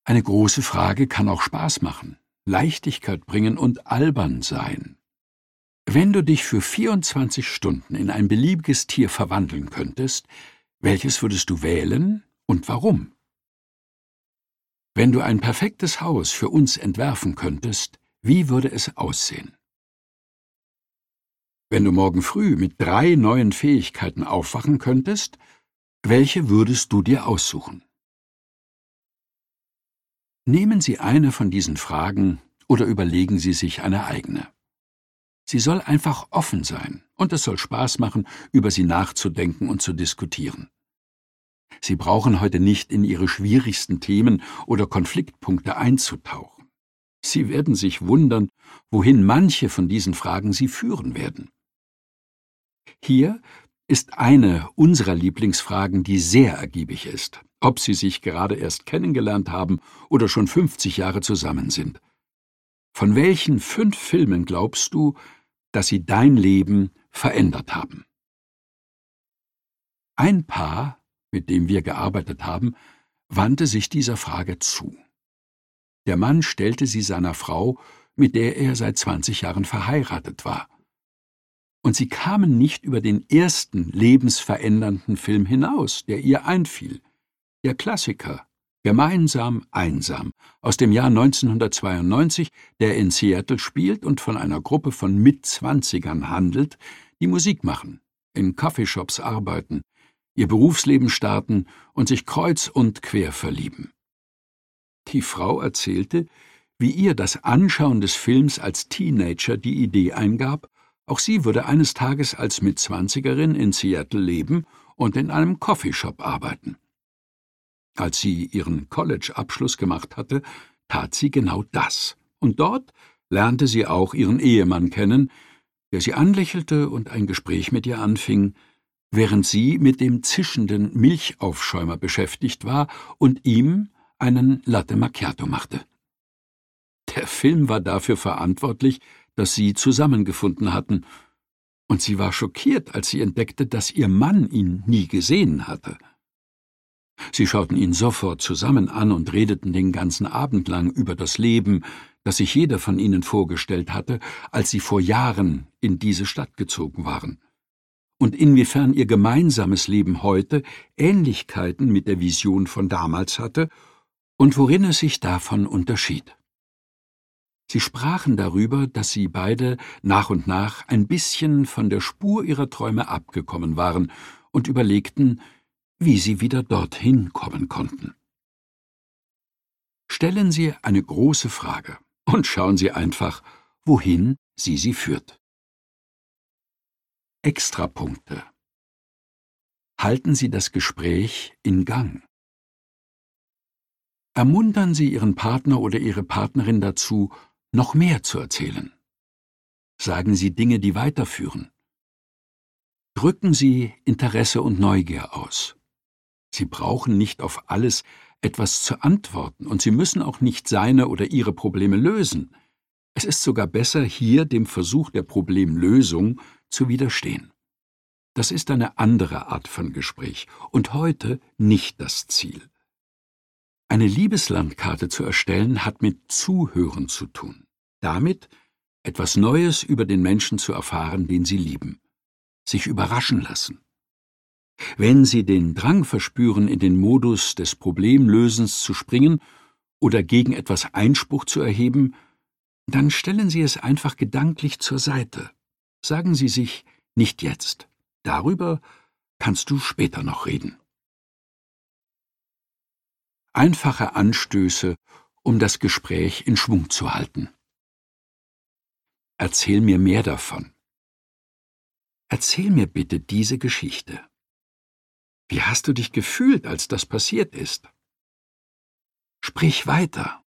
Eine große Frage kann auch Spaß machen, Leichtigkeit bringen und albern sein. Wenn du dich für 24 Stunden in ein beliebiges Tier verwandeln könntest, welches würdest du wählen und warum? Wenn du ein perfektes Haus für uns entwerfen könntest, wie würde es aussehen? Wenn du morgen früh mit 3 neuen Fähigkeiten aufwachen könntest, welche würdest du dir aussuchen? Nehmen Sie eine von diesen Fragen oder überlegen Sie sich eine eigene. Sie soll einfach offen sein und es soll Spaß machen, über sie nachzudenken und zu diskutieren. Sie brauchen heute nicht in Ihre schwierigsten Themen oder Konfliktpunkte einzutauchen. Sie werden sich wundern, wohin manche von diesen Fragen Sie führen werden. Hier ist eine unserer Lieblingsfragen, die sehr ergiebig ist, ob Sie sich gerade erst kennengelernt haben oder schon 50 Jahre zusammen sind. Von welchen 5 Filmen glaubst du, dass sie dein Leben verändert haben? Ein Paar, mit dem wir gearbeitet haben, wandte sich dieser Frage zu. Der Mann stellte sie seiner Frau, mit der er seit 20 Jahren verheiratet war. Und sie kamen nicht über den ersten lebensverändernden Film hinaus, der ihr einfiel. Der Klassiker »Gemeinsam einsam« aus dem Jahr 1992, der in Seattle spielt und von einer Gruppe von Mitzwanzigern handelt, die Musik machen, in Coffeeshops arbeiten, ihr Berufsleben starten und sich kreuz und quer verlieben. Die Frau erzählte, wie ihr das Anschauen des Films als Teenager die Idee eingab, auch sie würde eines Tages als Mitzwanzigerin in Seattle leben und in einem Coffeeshop arbeiten. Als sie ihren College-Abschluss gemacht hatte, tat sie genau das. Und dort lernte sie auch ihren Ehemann kennen, der sie anlächelte und ein Gespräch mit ihr anfing, während sie mit dem zischenden Milchaufschäumer beschäftigt war und ihm einen Latte Macchiato machte. Der Film war dafür verantwortlich, dass sie zusammengefunden hatten, und sie war schockiert, als sie entdeckte, dass ihr Mann ihn nie gesehen hatte. Sie schauten ihn sofort zusammen an und redeten den ganzen Abend lang über das Leben, das sich jeder von ihnen vorgestellt hatte, als sie vor Jahren in diese Stadt gezogen waren, und inwiefern ihr gemeinsames Leben heute Ähnlichkeiten mit der Vision von damals hatte und worin es sich davon unterschied. Sie sprachen darüber, dass sie beide nach und nach ein bisschen von der Spur ihrer Träume abgekommen waren und überlegten, wie sie wieder dorthin kommen konnten. Stellen Sie eine große Frage und schauen Sie einfach, wohin sie führt. Extrapunkte. Halten Sie das Gespräch in Gang. Ermuntern Sie Ihren Partner oder Ihre Partnerin dazu, noch mehr zu erzählen. Sagen Sie Dinge, die weiterführen. Drücken Sie Interesse und Neugier aus. Sie brauchen nicht auf alles etwas zu antworten, und Sie müssen auch nicht seine oder ihre Probleme lösen. Es ist sogar besser, hier dem Versuch der Problemlösung zu widerstehen. Das ist eine andere Art von Gespräch und heute nicht das Ziel. Eine Liebeslandkarte zu erstellen hat mit Zuhören zu tun. Damit, etwas Neues über den Menschen zu erfahren, den Sie lieben. Sich überraschen lassen. Wenn Sie den Drang verspüren, in den Modus des Problemlösens zu springen oder gegen etwas Einspruch zu erheben, dann stellen Sie es einfach gedanklich zur Seite. Sagen Sie sich, nicht jetzt. Darüber kannst du später noch reden. Einfache Anstöße, um das Gespräch in Schwung zu halten. Erzähl mir mehr davon. Erzähl mir bitte diese Geschichte. Wie hast du dich gefühlt, als das passiert ist? Sprich weiter.